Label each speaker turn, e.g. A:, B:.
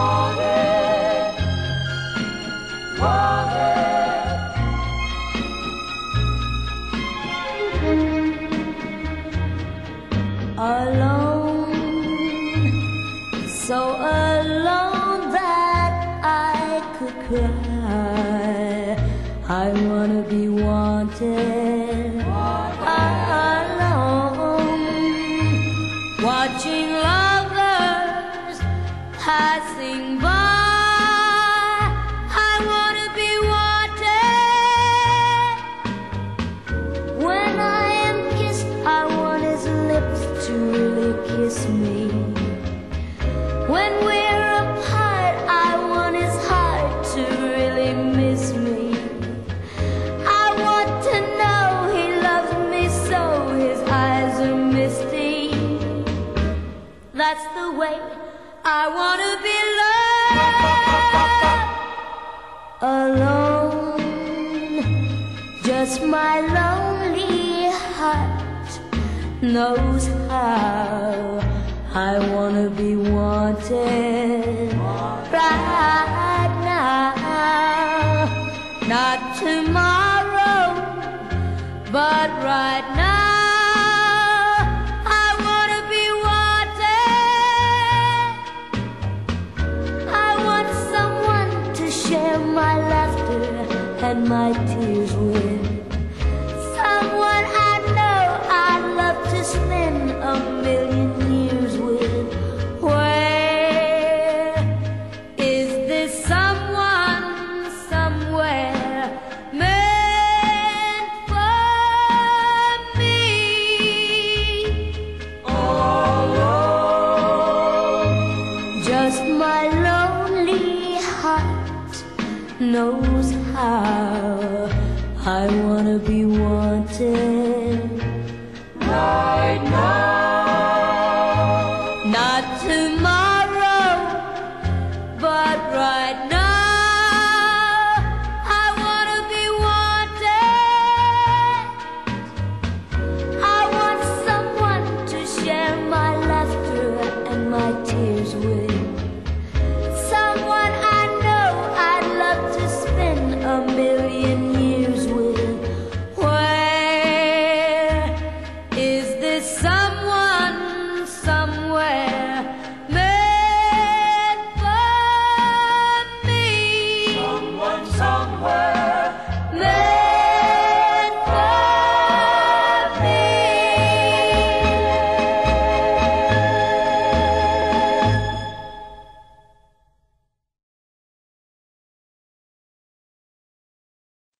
A: Alone, so alone that I could cry. I wanna be wanted. Alone, watching lovers passing by. I wanna be wanted. When I am kissed, I want his lips to really kiss me. When we're apart, I want his heart to really miss me. I want to know he loves me so his eyes are misty. That's the way I want to be loved. Alone, just my lonely heart knows how I wanna be wanted right now. Not tomorrow, but right now. I wanna be wanted. I want someone to share my laughter and my tears with. Someone I know I'd love to spend a million years with. Where is this someone somewhere meant for me? Alone, just my lonely heart knows how I wanna be wanted right now. Not tomorrow.